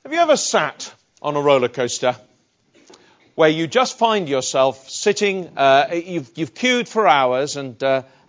Have you ever sat on a roller coaster where you just find yourself sitting, you've queued for hours and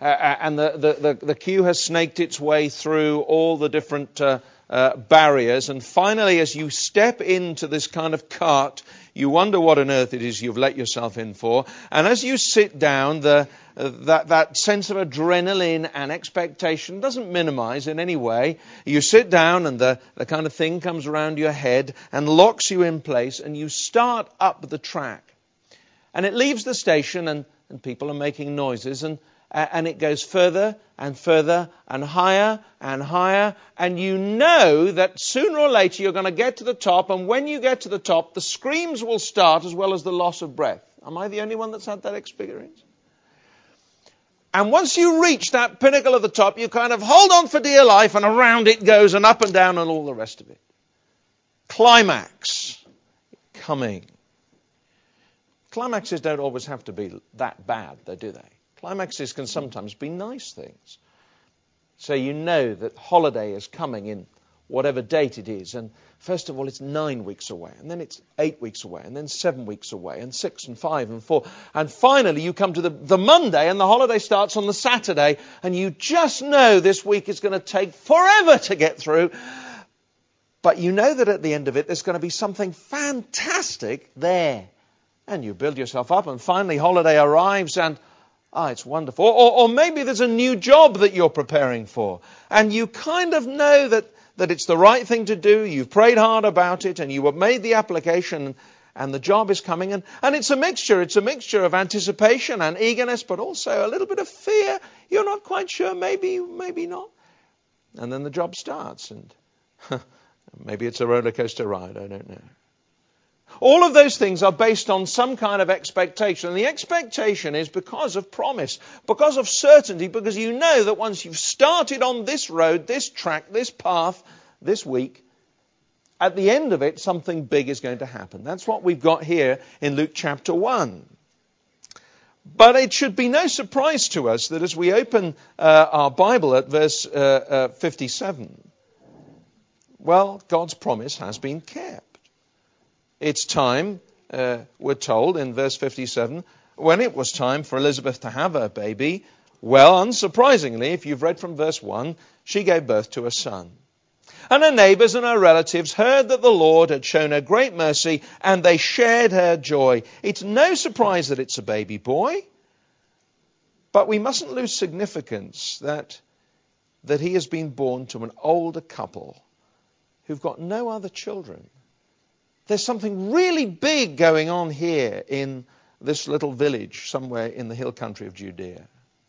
the queue has snaked its way through all the different barriers, and finally as you step into this kind of cart, you wonder what on earth it is you've let yourself in for, and as you sit down, that sense of adrenaline and expectation doesn't minimize in any way. You sit down and the kind of thing comes around your head and locks you in place, and you start up the track. And it leaves the station and people are making noises, and it goes further and further and higher, and you know that sooner or later you're going to get to the top, and when you get to the top, the screams will start as well as the loss of breath. Am I the only one that's had that experience? And once you reach that pinnacle of the top, you kind of hold on for dear life, and around it goes, and up and down, and all the rest of it. Climax coming. Climaxes don't always have to be that bad, though, do they? Climaxes can sometimes be nice things. So you know that holiday is coming in whatever date it is, and first of all, it's 9 weeks away, and then it's 8 weeks away, and then 7 weeks away, and 6 and 5 and 4. And finally, you come to the Monday, and the holiday starts on the Saturday, and you just know this week is going to take forever to get through. But you know that at the end of it, there's going to be something fantastic there. And you build yourself up, and finally holiday arrives, and it's wonderful. Or maybe there's a new job that you're preparing for, and you kind of know that it's the right thing to do. You've prayed hard about it, and you have made the application, and the job is coming. And it's a mixture. It's a mixture of anticipation and eagerness, but also a little bit of fear. You're not quite sure, maybe not. And then the job starts, and maybe it's a roller coaster ride, I don't know. All of those things are based on some kind of expectation. And the expectation is because of promise, because of certainty, because you know that once you've started on this road, this track, this path, this week, at the end of it, something big is going to happen. That's what we've got here in Luke chapter 1. But it should be no surprise to us that as we open our Bible at verse 57, well, God's promise has been kept. It's time, we're told in verse 57, when it was time for Elizabeth to have her baby, well, unsurprisingly, if you've read from verse 1, she gave birth to a son. And her neighbors and her relatives heard that the Lord had shown her great mercy, and they shared her joy. It's no surprise that it's a baby boy, but we mustn't lose significance that he has been born to an older couple who've got no other children. There's something really big going on here in this little village somewhere in the hill country of Judea.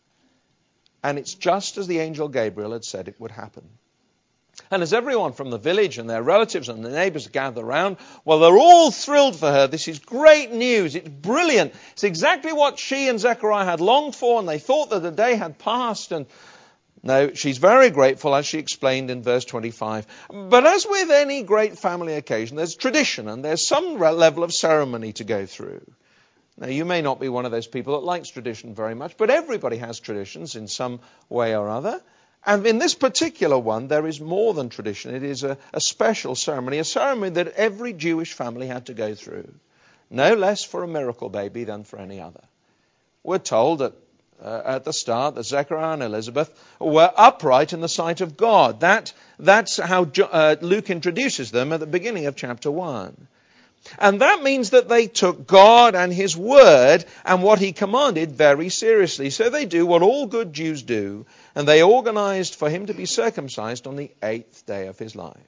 And it's just as the angel Gabriel had said it would happen. And as everyone from the village and their relatives and the neighbors gather around, well, they're all thrilled for her. This is great news. It's brilliant. It's exactly what she and Zechariah had longed for, and they thought that the day had passed. And no, she's very grateful, as she explained in verse 25. But as with any great family occasion, there's tradition and there's some level of ceremony to go through. Now, you may not be one of those people that likes tradition very much, but everybody has traditions in some way or other. And in this particular one, there is more than tradition. It is a special ceremony, a ceremony that every Jewish family had to go through. No less for a miracle baby than for any other. We're told that at the start that Zechariah and Elizabeth were upright in the sight of God. That's how Luke introduces them at the beginning of chapter 1. And that means that they took God and His Word and what He commanded very seriously. So they do what all good Jews do, and they organized for Him to be circumcised on the 8th day of His life.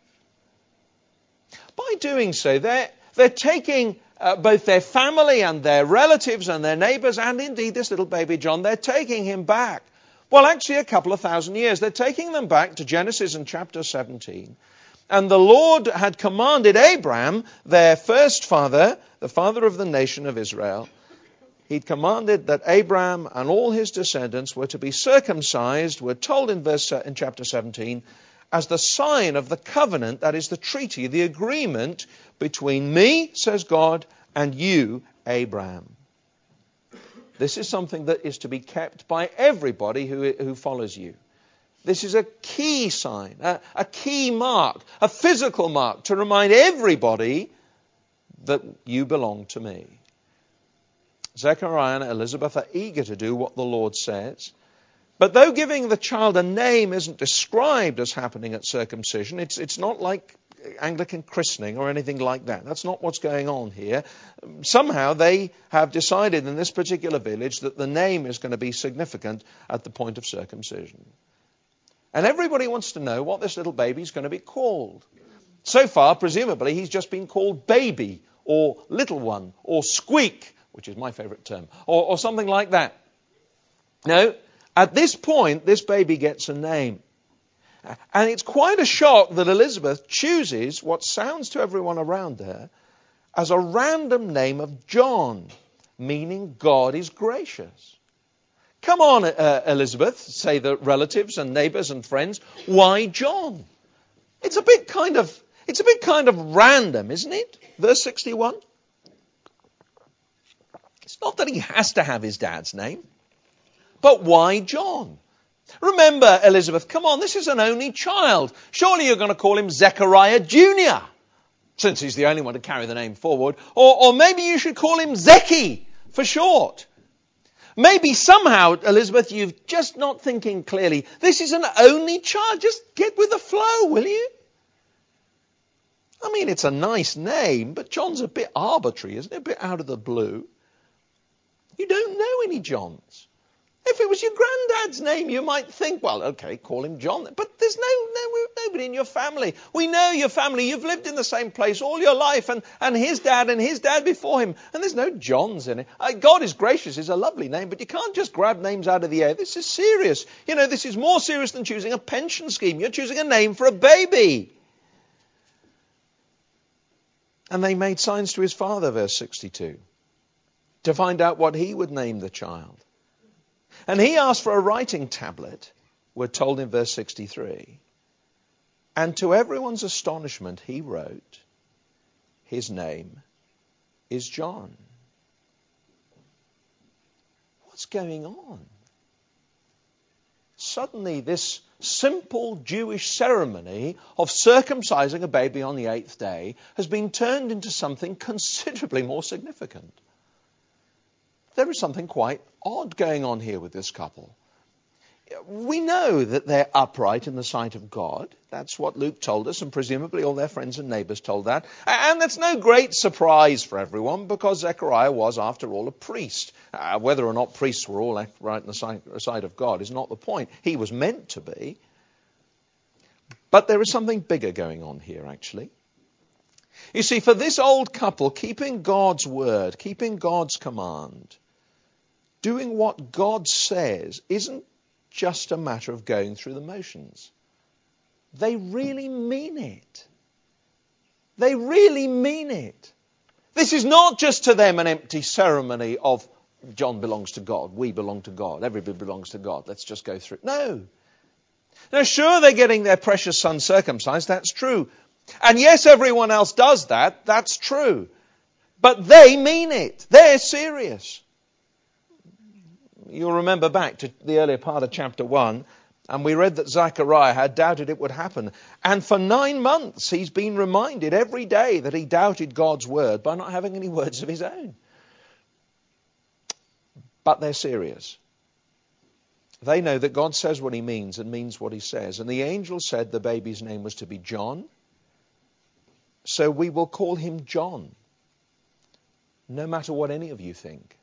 By doing so, they're taking both their family and their relatives and their neighbors and indeed this little baby John, they're taking him back. Well, actually a couple of thousand years. They're taking them back to Genesis in chapter 17. And the Lord had commanded Abraham, their first father, the father of the nation of Israel, He'd commanded that Abraham and all his descendants were to be circumcised, we're told in chapter 17, as the sign of the covenant, that is the treaty, the agreement between me, says God, and you, Abraham. This is something that is to be kept by everybody who follows you. This is a key sign, a key mark, a physical mark to remind everybody that you belong to me. Zechariah and Elizabeth are eager to do what the Lord says. But though giving the child a name isn't described as happening at circumcision, it's not like Anglican christening or anything like that. That's not what's going on here. Somehow they have decided in this particular village that the name is going to be significant at the point of circumcision. And everybody wants to know what this little baby is going to be called. So far, presumably, he's just been called baby or little one or squeak, which is my favourite term, or something like that. No, at this point, this baby gets a name. And it's quite a shock that Elizabeth chooses what sounds to everyone around her as a random name of John, meaning God is gracious. Come on, Elizabeth, say the relatives and neighbours and friends. Why John? It's a bit kind of random, isn't it? Verse 61. It's not that he has to have his dad's name, but why John? Remember, Elizabeth, come on, this is an only child. Surely you're going to call him Zechariah Jr., since he's the only one to carry the name forward. Or maybe you should call him Zeki for short. Maybe somehow, Elizabeth, you're just not thinking clearly. This is an only child. Just get with the flow, will you? I mean, it's a nice name, but John's a bit arbitrary, isn't it? A bit out of the blue. You don't know any Johns. If it was your granddad's name, you might think, well, okay, call him John. But there's nobody in your family. We know your family. You've lived in the same place all your life, and his dad before him. And there's no Johns in it. God is gracious is a lovely name, but you can't just grab names out of the air. This is serious. You know, this is more serious than choosing a pension scheme. You're choosing a name for a baby. And they made signs to his father, verse 62, to find out what he would name the child. And he asked for a writing tablet, we're told in verse 63. And to everyone's astonishment, he wrote, his name is John. What's going on? Suddenly, this simple Jewish ceremony of circumcising a baby on the 8th day has been turned into something considerably more significant. There is something quite odd going on here with this couple. We know that they're upright in the sight of God. That's what Luke told us, and presumably all their friends and neighbours told that. And that's no great surprise for everyone, because Zechariah was, after all, a priest. Whether or not priests were all upright in the sight of God is not the point. He was meant to be. But there is something bigger going on here, actually. You see, for this old couple, keeping God's word, keeping God's command, doing what God says isn't just a matter of going through the motions. They really mean it. They really mean it. This is not just to them an empty ceremony of John belongs to God, we belong to God, everybody belongs to God, let's just go through. No. Now, sure, they're getting their precious son circumcised, that's true. And yes, everyone else does that, that's true. But they mean it. They're serious. You'll remember back to the earlier part of chapter 1, and we read that Zechariah had doubted it would happen. And for 9 months, he's been reminded every day that he doubted God's word by not having any words of his own. But they're serious. They know that God says what he means and means what he says. And the angel said the baby's name was to be John. So we will call him John, no matter what any of you think.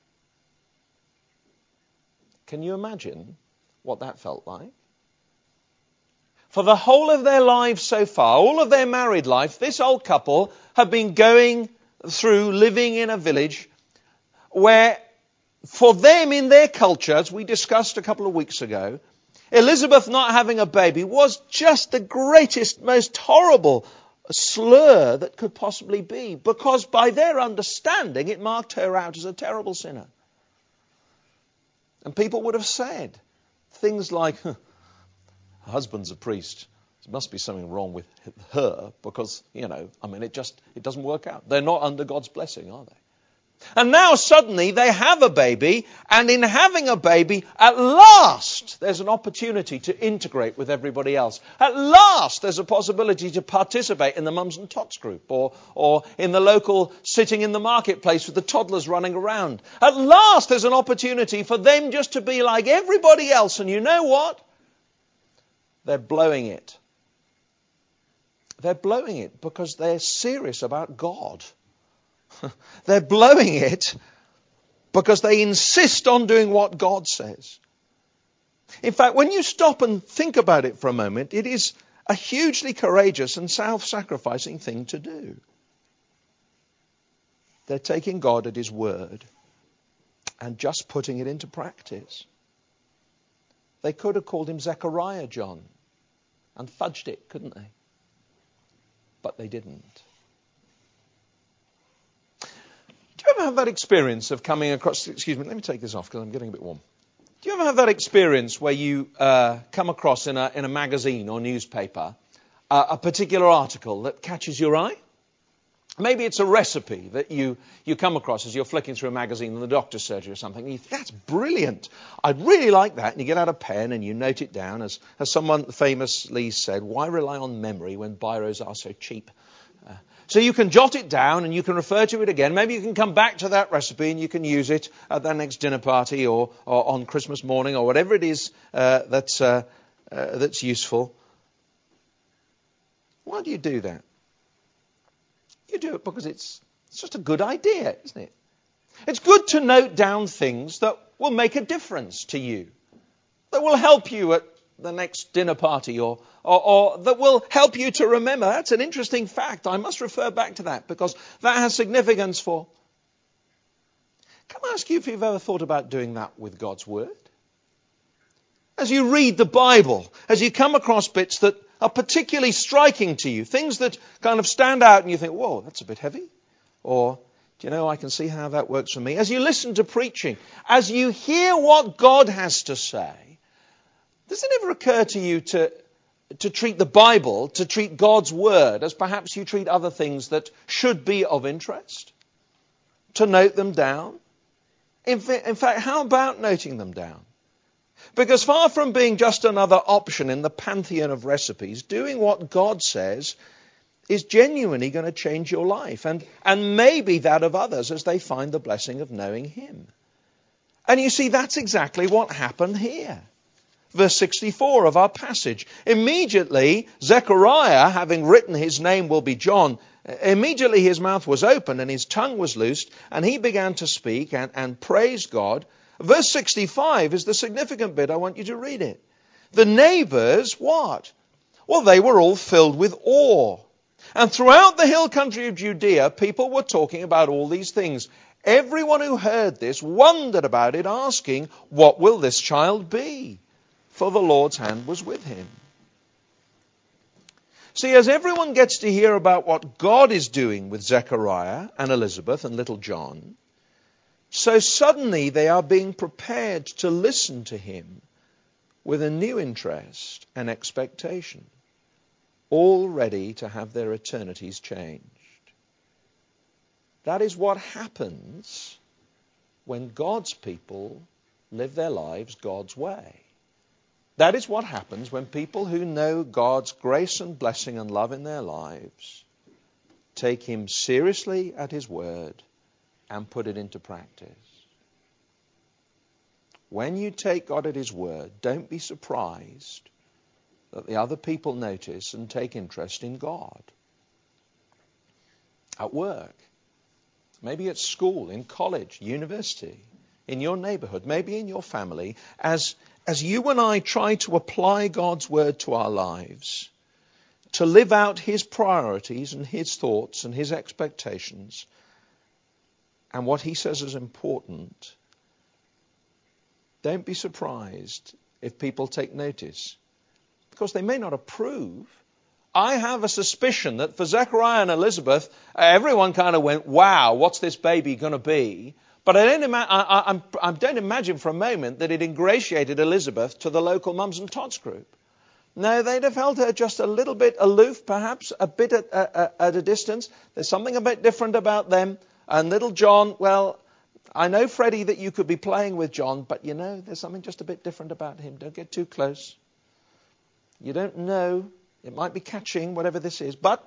Can you imagine what that felt like? For the whole of their lives so far, all of their married life, this old couple have been going through living in a village where, for them in their culture, as we discussed a couple of weeks ago, Elizabeth not having a baby was just the greatest, most horrible slur that could possibly be, because by their understanding it marked her out as a terrible sinner. And people would have said things like, her husband's a priest, there must be something wrong with her, because, it doesn't work out. They're not under God's blessing, are they? And now suddenly they have a baby, and in having a baby, at last there's an opportunity to integrate with everybody else. At last there's a possibility to participate in the mums and tots group, or in the local sitting in the marketplace with the toddlers running around. At last there's an opportunity for them just to be like everybody else. And you know what? They're blowing it. They're blowing it because they're serious about God. They're blowing it because they insist on doing what God says. In fact, when you stop and think about it for a moment, it is a hugely courageous and self-sacrificing thing to do. They're taking God at His word and just putting it into practice. They could have called him Zechariah John and fudged it, couldn't they? But they didn't. Do you ever have that experience of coming across... Excuse me, let me take this off because I'm getting a bit warm. Do you ever have that experience where you come across in a magazine or newspaper a particular article that catches your eye? Maybe it's a recipe that you come across as you're flicking through a magazine in the doctor's surgery or something. And you think, that's brilliant. I'd really like that. And you get out a pen and you note it down. As someone famously said, why rely on memory when biros are so cheap? So you can jot it down and you can refer to it again. Maybe you can come back to that recipe and you can use it at that next dinner party or on Christmas morning or whatever it is that's useful. Why do you do that? You do it because it's just a good idea, isn't it? It's good to note down things that will make a difference to you, that will help you at the next dinner party or that will help you to remember. That's an interesting fact. I must refer back to that because that has significance for... Can I ask you if you've ever thought about doing that with God's Word? As you read the Bible, as you come across bits that are particularly striking to you, things that kind of stand out and you think, whoa, that's a bit heavy. Or, do you know, I can see how that works for me. As you listen to preaching, as you hear what God has to say, does it ever occur to you to treat the Bible, to treat God's Word as perhaps you treat other things that should be of interest? To note them down? In fact, how about noting them down? Because far from being just another option in the pantheon of recipes, doing what God says is genuinely going to change your life and maybe that of others as they find the blessing of knowing Him. And you see, that's exactly what happened here. Verse 64 of our passage. Immediately, Zechariah, having written his name will be John, immediately his mouth was opened and his tongue was loosed, and he began to speak and praise God. Verse 65 is the significant bit. I want you to read it. The neighbors, what? Well, they were all filled with awe. And throughout the hill country of Judea, people were talking about all these things. Everyone who heard this wondered about it, asking, what will this child be? For the Lord's hand was with him. See, as everyone gets to hear about what God is doing with Zechariah and Elizabeth and little John, so suddenly they are being prepared to listen to him with a new interest and expectation, all ready to have their eternities changed. That is what happens when God's people live their lives God's way. That is what happens when people who know God's grace and blessing and love in their lives take Him seriously at His word and put it into practice. When you take God at His word, don't be surprised that the other people notice and take interest in God. At work, maybe at school, in college, university, in your neighborhood, maybe in your family, as you and I try to apply God's word to our lives, to live out His priorities and His thoughts and His expectations, and what He says is important, don't be surprised if people take notice, because they may not approve. I have a suspicion that for Zechariah and Elizabeth, everyone kind of went, wow, what's this baby going to be? But I don't imagine for a moment that it ingratiated Elizabeth to the local mums and tots group. No, they'd have held her just a little bit aloof, perhaps, a bit at a distance. There's something a bit different about them. And little John, well, I know, Freddie, that you could be playing with John, but you know, there's something just a bit different about him. Don't get too close. You don't know. It might be catching, whatever this is. But,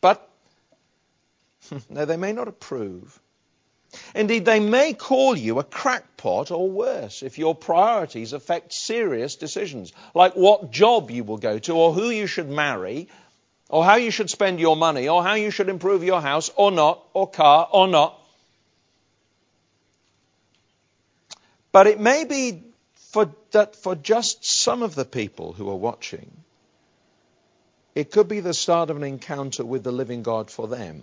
no, they may not approve. Indeed, they may call you a crackpot or worse if your priorities affect serious decisions, like what job you will go to, or who you should marry, or how you should spend your money, or how you should improve your house, or not, or car, or not. But it may be that for just some of the people who are watching, it could be the start of an encounter with the living God for them.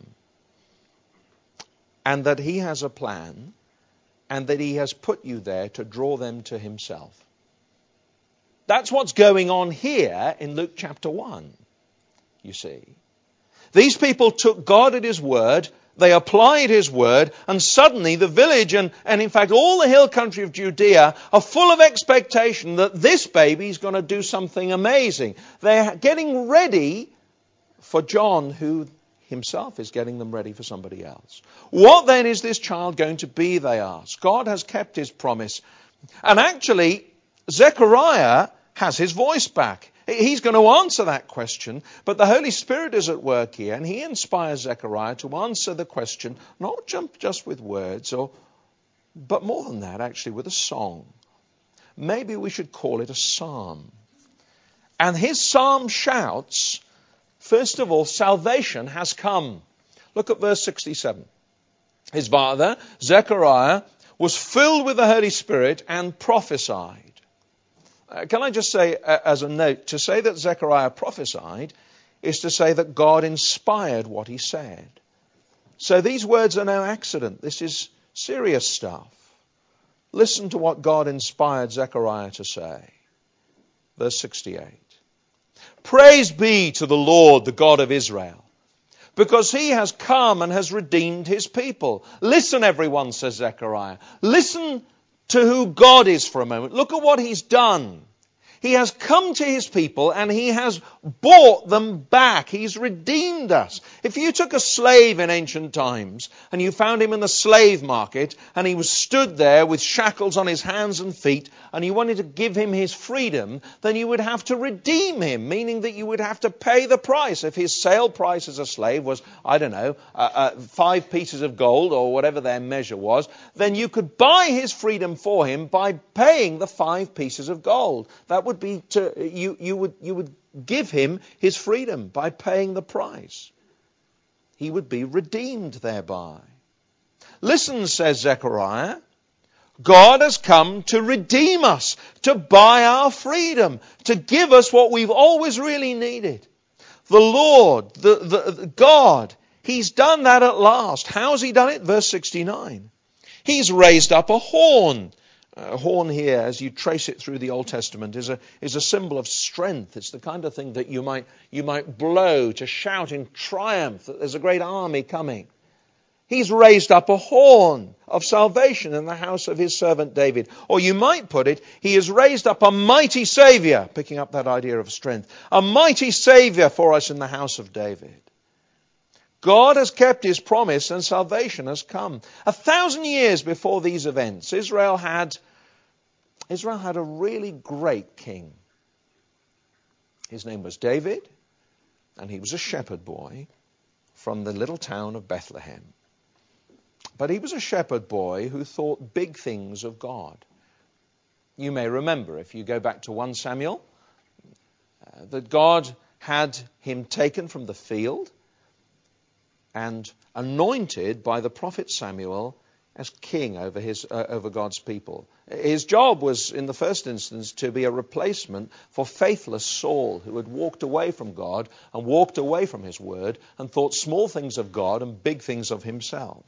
And that he has a plan, and that he has put you there to draw them to himself. That's what's going on here in Luke chapter 1, you see. These people took God at his word, they applied his word, and suddenly the village and in fact all the hill country of Judea are full of expectation that this baby is going to do something amazing. They're getting ready for John, who himself is getting them ready for somebody else. What then is this child going to be, they ask? God has kept his promise. And actually, Zechariah has his voice back. He's going to answer that question, but the Holy Spirit is at work here, and he inspires Zechariah to answer the question, not just with words, but more than that, actually, with a song. Maybe we should call it a psalm. And his psalm shouts, first of all, salvation has come. Look at verse 67. His father, Zechariah, was filled with the Holy Spirit and prophesied. Can I just say, as a note, to say that Zechariah prophesied is to say that God inspired what he said. So these words are no accident. This is serious stuff. Listen to what God inspired Zechariah to say. Verse 68. Praise be to the Lord, the God of Israel, because he has come and has redeemed his people. Listen, everyone, says Zechariah. Listen to who God is for a moment. Look at what he's done. He has come to his people and he has bought them back. He's redeemed us. If you took a slave in ancient times and you found him in the slave market and he was stood there with shackles on his hands and feet and you wanted to give him his freedom, then you would have to redeem him, meaning that you would have to pay the price. If his sale price as a slave was, 5 pieces of gold or whatever their measure was, then you could buy his freedom for him by paying the 5 pieces of gold. That would be you would give him his freedom by paying the price. He would be redeemed thereby. Listen, says Zechariah, God has come to redeem us, to buy our freedom, to give us what we've always really needed. The Lord, the God, he's done that at last. How's he done it? Verse 69. He's raised up a horn. A horn here, as you trace it through the Old Testament, is a symbol of strength. It's the kind of thing that you might blow to shout in triumph that there's a great army coming. He's raised up a horn of salvation in the house of his servant David. Or you might put it, he has raised up a mighty Saviour, picking up that idea of strength, a mighty Saviour for us in the house of David. God has kept his promise and salvation has come. 1,000 years before these events, Israel had a really great king. His name was David, and he was a shepherd boy from the little town of Bethlehem. But he was a shepherd boy who thought big things of God. You may remember, if you go back to 1 Samuel, that God had him taken from the field and anointed by the prophet Samuel as king over God's people. His job was, in the first instance, to be a replacement for faithless Saul, who had walked away from God and walked away from his word and thought small things of God and big things of himself.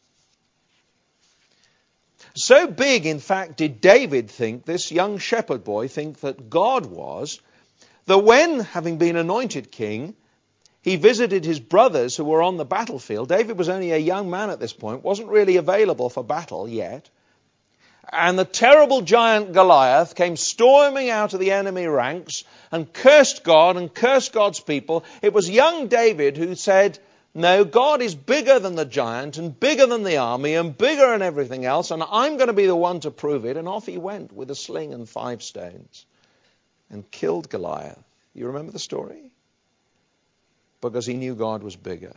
So big, in fact, did David think, this young shepherd boy think that God was, that when, having been anointed king, he visited his brothers who were on the battlefield. David was only a young man at this point, wasn't really available for battle yet. And the terrible giant Goliath came storming out of the enemy ranks and cursed God and cursed God's people. It was young David who said, No, God is bigger than the giant and bigger than the army and bigger than everything else, and I'm going to be the one to prove it. And off he went with a sling and 5 stones and killed Goliath. You remember the story? Because he knew God was bigger.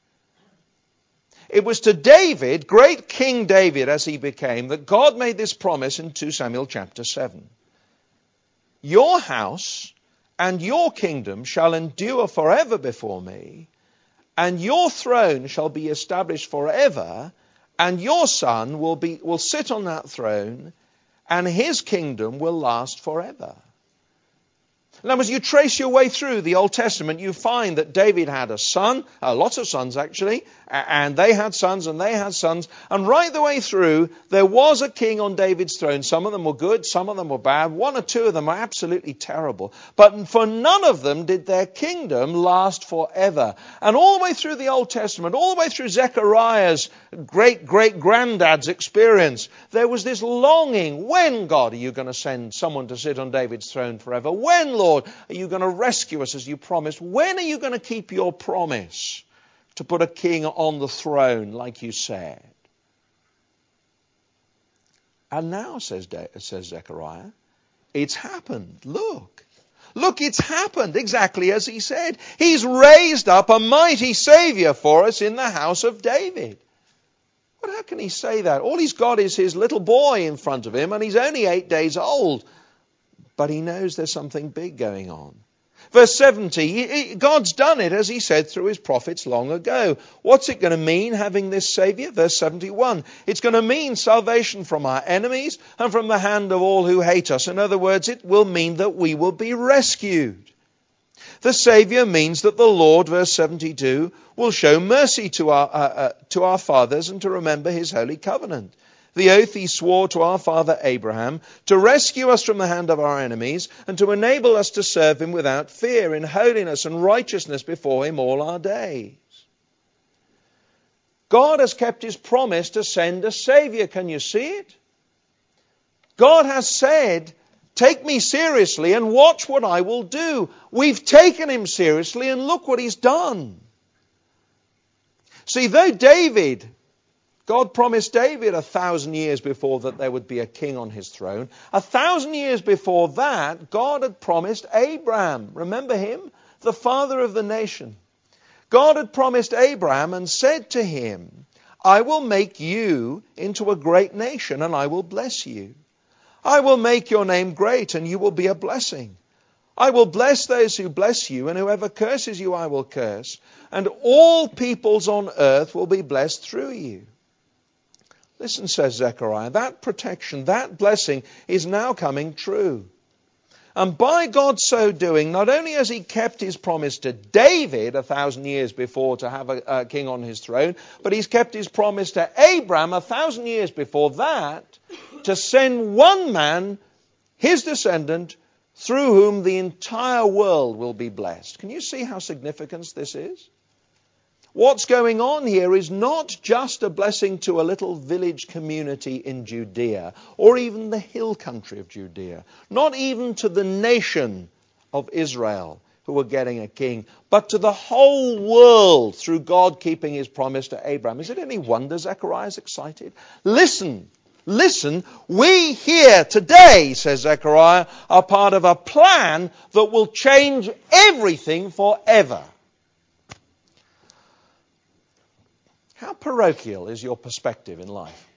It was to David, great King David as he became, that God made this promise in 2 Samuel chapter 7. Your house and your kingdom shall endure forever before me, and your throne shall be established forever, and your son will sit on that throne, and his kingdom will last forever. Now, as you trace your way through the Old Testament, you find that David had a son, lots of sons actually, and they had sons and they had sons. And right the way through, there was a king on David's throne. Some of them were good, some of them were bad. 1 or 2 of them were absolutely terrible. But for none of them did their kingdom last forever. And all the way through the Old Testament, all the way through Zechariah's great-great-granddad's experience, there was this longing. When, God, are you going to send someone to sit on David's throne forever? When, Lord, are you going to rescue us as you promised? When are you going to keep your promise to put a king on the throne like you said? And now, says Zechariah, it's happened. Look, it's happened exactly as he said. He's raised up a mighty Savior for us in the house of David. But how can he say that? All he's got is his little boy in front of him, and he's only 8 days old. But he knows there's something big going on. Verse 70, God's done it as he said through his prophets long ago. What's it going to mean having this Savior? Verse 71, it's going to mean salvation from our enemies and from the hand of all who hate us. In other words, it will mean that we will be rescued. The Savior means that the Lord, verse 72, will show mercy to our fathers and to remember his holy covenant. The oath he swore to our father Abraham to rescue us from the hand of our enemies and to enable us to serve him without fear in holiness and righteousness before him all our days. God has kept his promise to send a Savior. Can you see it? God has said, take me seriously and watch what I will do. We've taken him seriously and look what he's done. See, though God promised David 1,000 years before that there would be a king on his throne. 1,000 years before that, God had promised Abraham. Remember him? The father of the nation. God had promised Abraham and said to him, I will make you into a great nation and I will bless you. I will make your name great and you will be a blessing. I will bless those who bless you, and whoever curses you I will curse. And all peoples on earth will be blessed through you. Listen, says Zechariah, that protection, that blessing is now coming true. And by God so doing, not only has he kept his promise to David 1,000 years before to have a king on his throne, but he's kept his promise to Abraham 1,000 years before that to send one man, his descendant, through whom the entire world will be blessed. Can you see how significant this is? What's going on here is not just a blessing to a little village community in Judea, or even the hill country of Judea, not even to the nation of Israel who are getting a king, but to the whole world through God keeping his promise to Abraham. Is it any wonder Zechariah is excited? Listen, we here today, says Zechariah, are part of a plan that will change everything forever. How parochial is your perspective in life?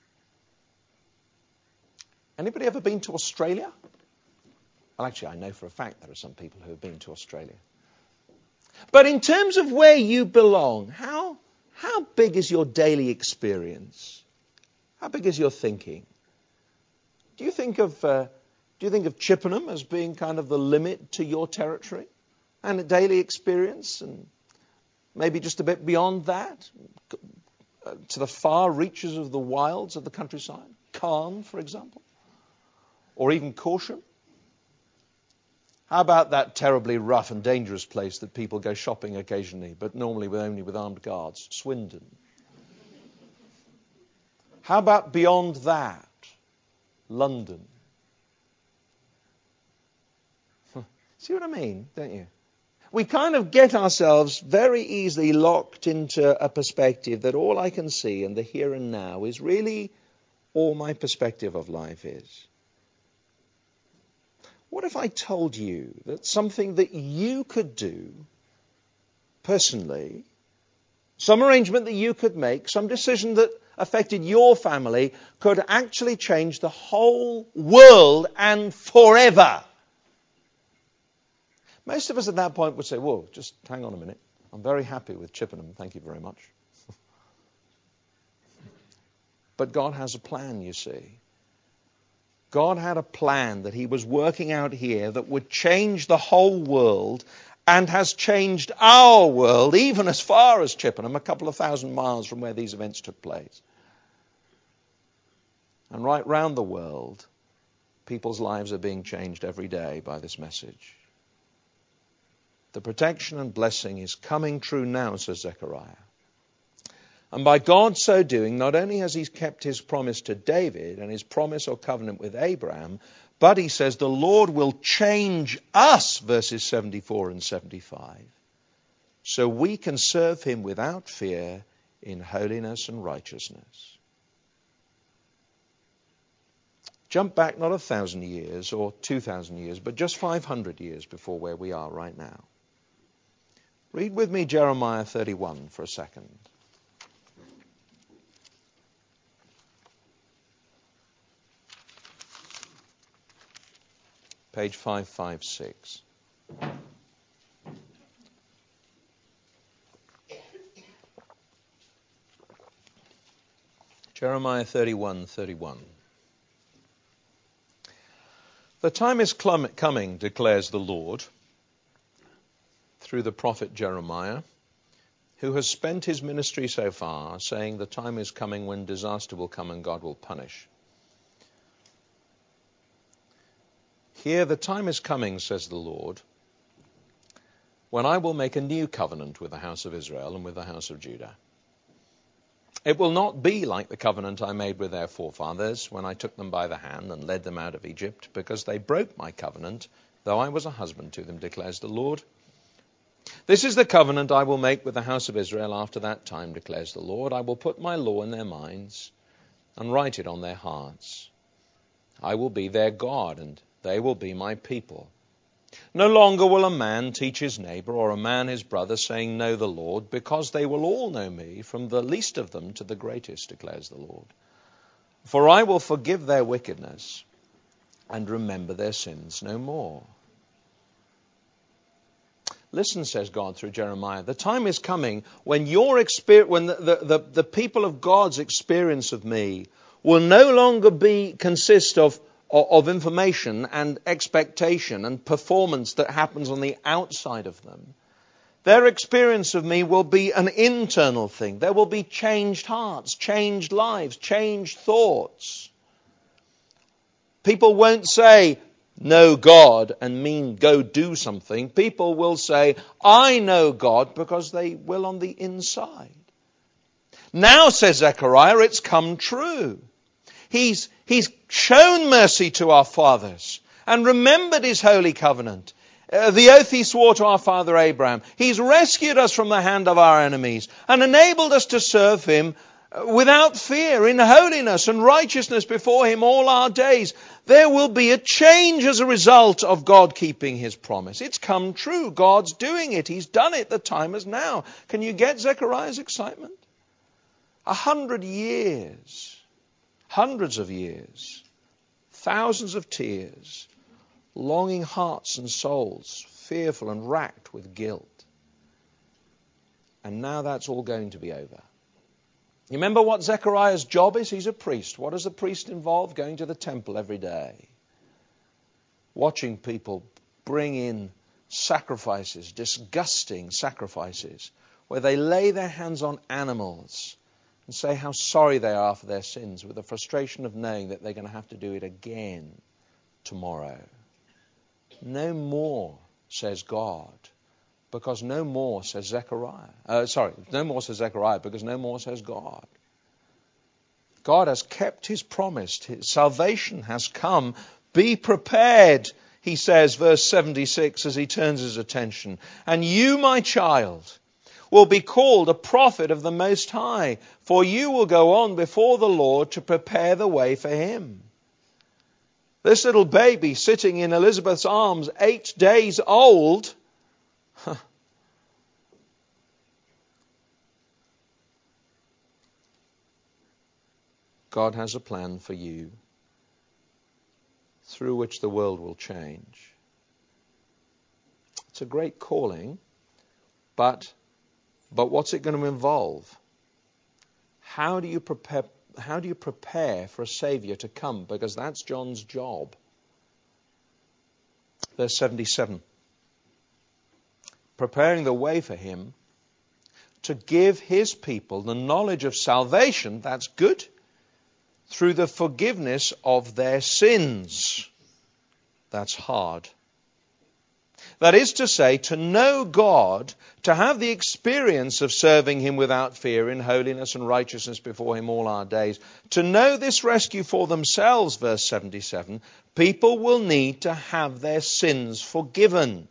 Anybody ever been to Australia? Well, actually, I know for a fact there are some people who have been to Australia. But in terms of where you belong, how big is your daily experience? How big is your thinking? Do you think of Chippenham as being kind of the limit to your territory and a daily experience, and maybe just a bit beyond that, to the far reaches of the wilds of the countryside? Cairn, for example, or even Corsham? How about that terribly rough and dangerous place that people go shopping occasionally, but normally only with armed guards, Swindon? How about beyond that, London? See what I mean, don't you? We kind of get ourselves very easily locked into a perspective that all I can see in the here and now is really all my perspective of life is. What if I told you that something that you could do personally, some arrangement that you could make, some decision that affected your family could actually change the whole world and forever? Most of us at that point would say, whoa, just hang on a minute. I'm very happy with Chippenham. Thank you very much. But God has a plan, you see. God had a plan that he was working out here that would change the whole world and has changed our world, even as far as Chippenham, a couple of thousand miles from where these events took place. And right round the world, people's lives are being changed every day by this message. The protection and blessing is coming true now, says Zechariah. And by God so doing, not only has he kept his promise to David and his promise or covenant with Abraham, but he says the Lord will change us, verses 74 and 75, so we can serve him without fear in holiness and righteousness. Jump back not 1,000 years or 2,000 years, but just 500 years before where we are right now. Read with me Jeremiah 31 for a second. Page 556. Jeremiah 31:31. The time is coming, declares the Lord, through the prophet Jeremiah, who has spent his ministry so far, saying the time is coming when disaster will come and God will punish. Here, the time is coming, says the Lord, when I will make a new covenant with the house of Israel and with the house of Judah. It will not be like the covenant I made with their forefathers when I took them by the hand and led them out of Egypt, because they broke my covenant, though I was a husband to them, declares the Lord. This is the covenant I will make with the house of Israel after that time, declares the Lord. I will put my law in their minds and write it on their hearts. I will be their God, and they will be my people. No longer will a man teach his neighbor or a man his brother, saying, know the Lord, because they will all know me, from the least of them to the greatest, declares the Lord. For I will forgive their wickedness and remember their sins no more. Listen, says God through Jeremiah, the time is coming when the people of God's experience of me will no longer consist of information and expectation and performance that happens on the outside of them. Their experience of me will be an internal thing. There will be changed hearts, changed lives, changed thoughts. People won't say, know God and mean go do something. People will say, I know God, because they will on the inside. Now, says Zechariah, it's come true. He's shown mercy to our fathers and remembered his holy covenant, the oath he swore to our father Abraham. He's rescued us from the hand of our enemies and enabled us to serve him without fear, in holiness and righteousness before him all our days. There will be a change as a result of God keeping his promise. It's come true. God's doing it. He's done it. The time is now. Can you get Zechariah's excitement? 100 years. Hundreds of years, thousands of tears, longing hearts and souls, fearful and racked with guilt. And now that's all going to be over. You remember what Zechariah's job is? He's a priest. What does a priest involve? Going to the temple every day, watching people bring in sacrifices, disgusting sacrifices, where they lay their hands on animals and say how sorry they are for their sins, with the frustration of knowing that they're going to have to do it again tomorrow. No more, says God, because no more, says Zechariah. No more, says Zechariah, because no more, says God. God has kept his promise. His salvation has come. Be prepared. he says, verse 76, as he turns his attention, "And you, my child, will be called a prophet of the Most High, for you will go on before the Lord to prepare the way for him." This little baby sitting in Elizabeth's arms, 8 days old, God has a plan for you through which the world will change. It's a great calling, but what's it going to involve? How do you prepare for a Saviour to come? Because that's John's job. Verse 77. Preparing the way for him to give his people the knowledge of salvation, that's good, through the forgiveness of their sins. That's hard. That is to say, to know God, to have the experience of serving him without fear in holiness and righteousness before him all our days. To know this rescue for themselves, verse 77, people will need to have their sins forgiven.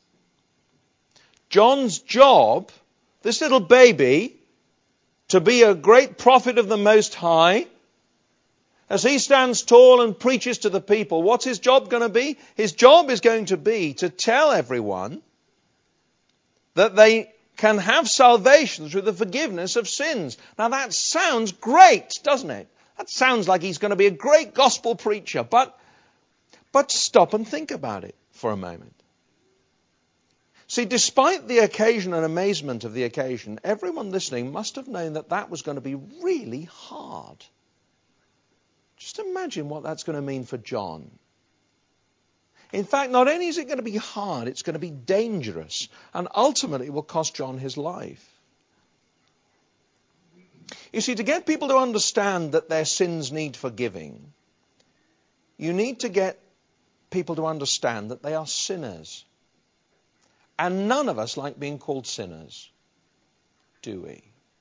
John's job, this little baby, to be a great prophet of the Most High, as he stands tall and preaches to the people, what's his job going to be? His job is going to be to tell everyone that they can have salvation through the forgiveness of sins. Now that sounds great, doesn't it? That sounds like he's going to be a great gospel preacher. But stop and think about it for a moment. See, despite the occasion and amazement of the occasion, everyone listening must have known that that was going to be really hard. Just imagine what that's going to mean for John. In fact, not only is it going to be hard, it's going to be dangerous, and ultimately it will cost John his life. You see, to get people to understand that their sins need forgiving, you need to get people to understand that they are sinners. And none of us like being called sinners, do we?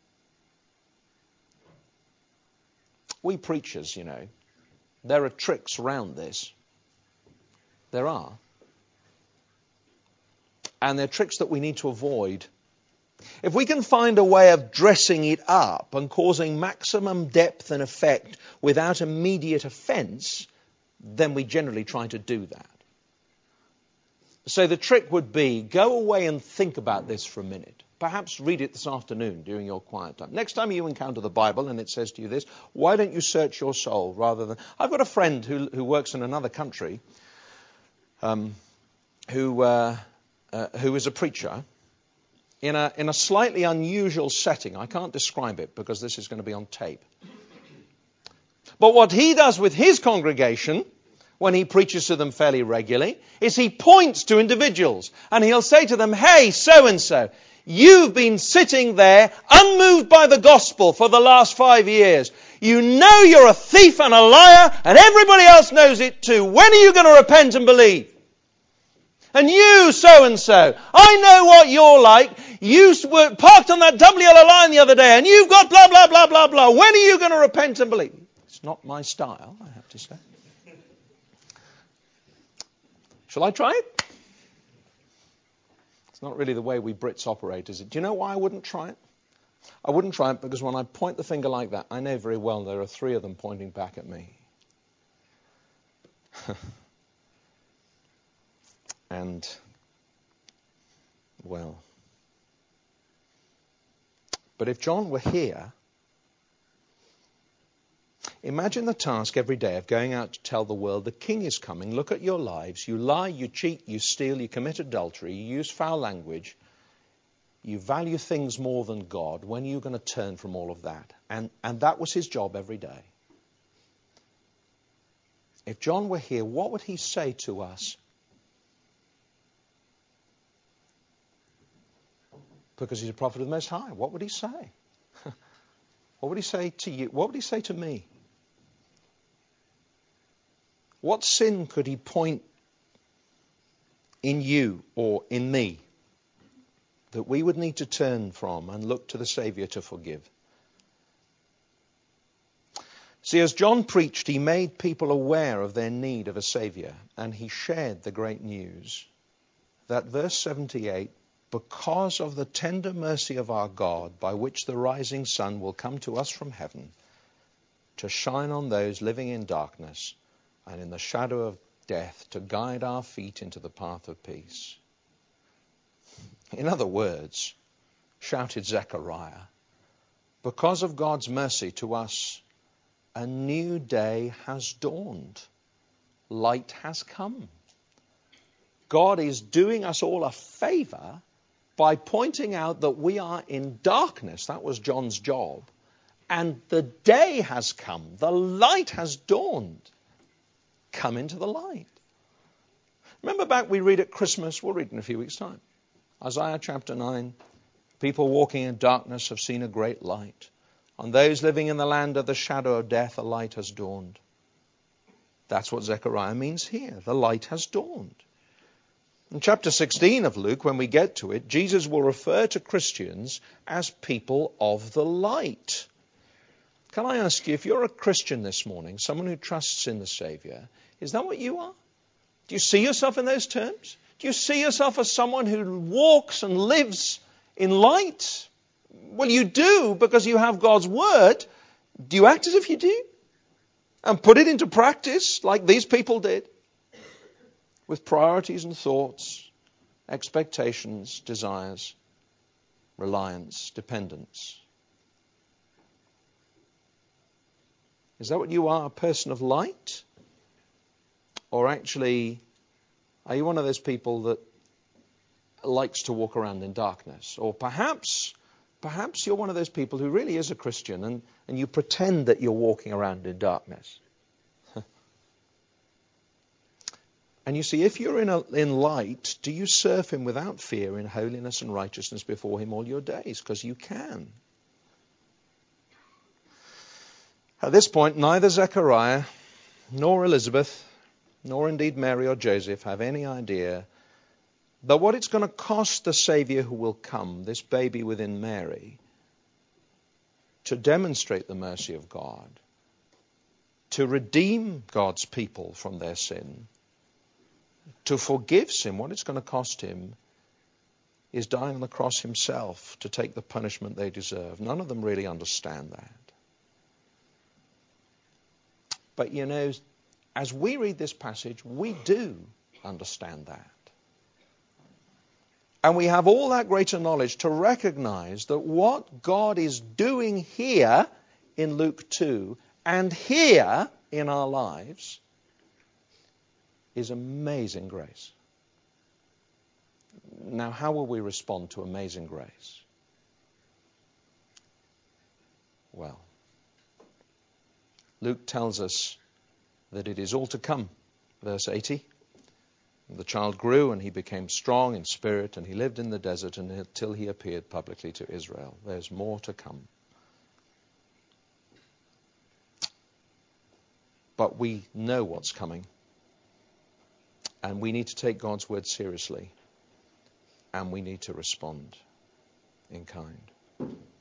We preachers, you know, there are tricks around this. There are. And they're tricks that we need to avoid. If we can find a way of dressing it up and causing maximum depth and effect without immediate offence, then we generally try to do that. So the trick would be, go away and think about this for a minute. Perhaps read it this afternoon during your quiet time. Next time you encounter the Bible and it says to you this, why don't you search your soul rather than... I've got a friend who works in another country who is a preacher in a slightly unusual setting. I can't describe it because this is going to be on tape. But what he does with his congregation, when he preaches to them fairly regularly, is he points to individuals and he'll say to them, hey, so-and-so, you've been sitting there unmoved by the gospel for the last 5 years. You know you're a thief and a liar and everybody else knows it too. When are you going to repent and believe? And you, so-and-so, I know what you're like. You were parked on that double yellow line the other day and you've got blah, blah, blah, blah, blah. When are you going to repent and believe? It's not my style, I have to say. Shall I try it? It's not really the way we Brits operate, is it? Do you know why I wouldn't try it? I wouldn't try it because when I point the finger like that, I know very well there are 3 of them pointing back at me. And, well, but if John were here, imagine the task every day of going out to tell the world the king is coming. Look at your lives. You lie, you cheat, you steal, you commit adultery, you use foul language. You value things more than God. When are you going to turn from all of that? And that was his job every day. If John were here, what would he say to us? Because he's a prophet of the Most High. What would he say? What would he say to you? What would he say to me? What sin could he point in you or in me that we would need to turn from and look to the Saviour to forgive? See, as John preached, he made people aware of their need of a Saviour, and he shared the great news that verse 78, because of the tender mercy of our God, by which the rising sun will come to us from heaven, to shine on those living in darkness and in the shadow of death, to guide our feet into the path of peace. In other words, shouted Zechariah, because of God's mercy to us, a new day has dawned. Light has come. God is doing us all a favor by pointing out that we are in darkness. That was John's job. And the day has come. The light has dawned. Come into the light. Remember back we read at Christmas, we'll read in a few weeks' time. Isaiah chapter 9, people walking in darkness have seen a great light. On those living in the land of the shadow of death, a light has dawned. That's what Zechariah means here. The light has dawned. In chapter 16 of Luke, when we get to it, Jesus will refer to Christians as people of the light. Can I ask you, if you're a Christian this morning, someone who trusts in the Savior, is that what you are? Do you see yourself in those terms? Do you see yourself as someone who walks and lives in light? Well, you do because you have God's Word. Do you act as if you do? And put it into practice like these people did? With priorities and thoughts, expectations, desires, reliance, dependence. Is that what you are, a person of light? Or actually, are you one of those people that likes to walk around in darkness? Or perhaps you're one of those people who really is a Christian and you pretend that you're walking around in darkness. And you see, if you're in light, do you serve him without fear in holiness and righteousness before him all your days? Because you can. At this point, neither Zechariah nor Elizabeth, nor indeed Mary or Joseph, have any idea that what it's going to cost the Saviour who will come, this baby within Mary, to demonstrate the mercy of God, to redeem God's people from their sin, to forgive sin, what it's going to cost him is dying on the cross himself to take the punishment they deserve. None of them really understand that. But you know, as we read this passage, we do understand that. And we have all that greater knowledge to recognize that what God is doing here in Luke 2 and here in our lives is amazing grace. Now, how will we respond to amazing grace? Well, Luke tells us that it is all to come. Verse 80. The child grew and he became strong in spirit and he lived in the desert until he appeared publicly to Israel. There's more to come. But we know what's coming. And we need to take God's word seriously. And we need to respond in kind.